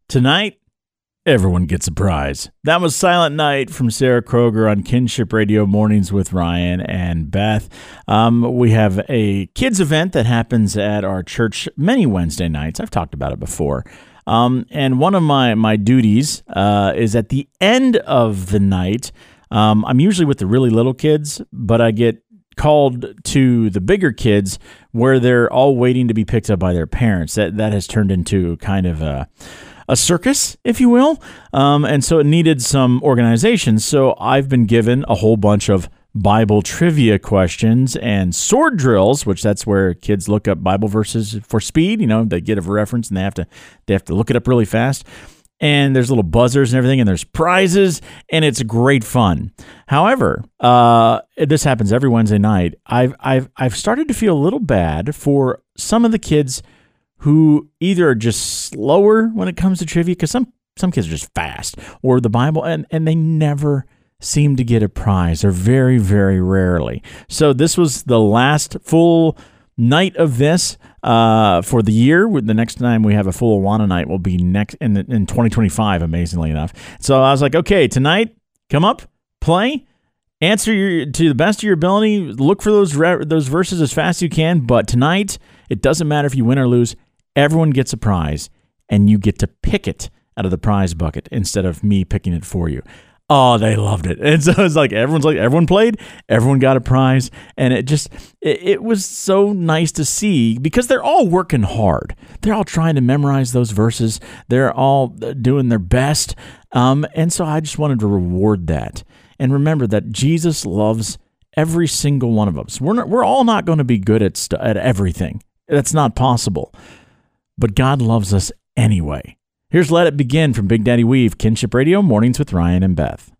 Tonight, everyone gets a prize. That was Silent Night from Sarah Kroger on Kinship Radio Mornings with Ryan and Beth. We have a kids event that happens at our church many Wednesday nights. I've talked about it before. And one of my duties is at the end of the night. I'm usually with the really little kids, but I get called to the bigger kids where they're all waiting to be picked up by their parents. That has turned into kind of a circus, if you will. And so it needed some organization. So I've been given a whole bunch of Bible trivia questions and sword drills, which that's where kids look up Bible verses for speed. You know, they get a reference and they have to look it up really fast. And there's little buzzers and everything, and there's prizes, and it's great fun. However, this happens every Wednesday night. I've started to feel a little bad for some of the kids who either are just slower when it comes to trivia, because some kids are just fast, or the Bible, and they never seem to get a prize, or very, very rarely. So this was the last full night of this for the year. The next time we have a full Awana night will be next in 2025, amazingly enough. So I was like, okay, tonight, come up, play, answer to the best of your ability, look for those verses as fast as you can, but tonight, it doesn't matter if you win or lose, everyone gets a prize, and you get to pick it out of the prize bucket instead of me picking it for you. Oh, they loved it. And so it's like everyone played, everyone got a prize, and it was so nice to see, because they're all working hard. They're all trying to memorize those verses. They're all doing their best. And so I just wanted to reward that. And remember that Jesus loves every single one of us. We're all not going to be good at everything. That's not possible. But God loves us anyway. Here's Let It Begin from Big Daddy Weave, Kinship Radio, Mornings with Ryan and Beth.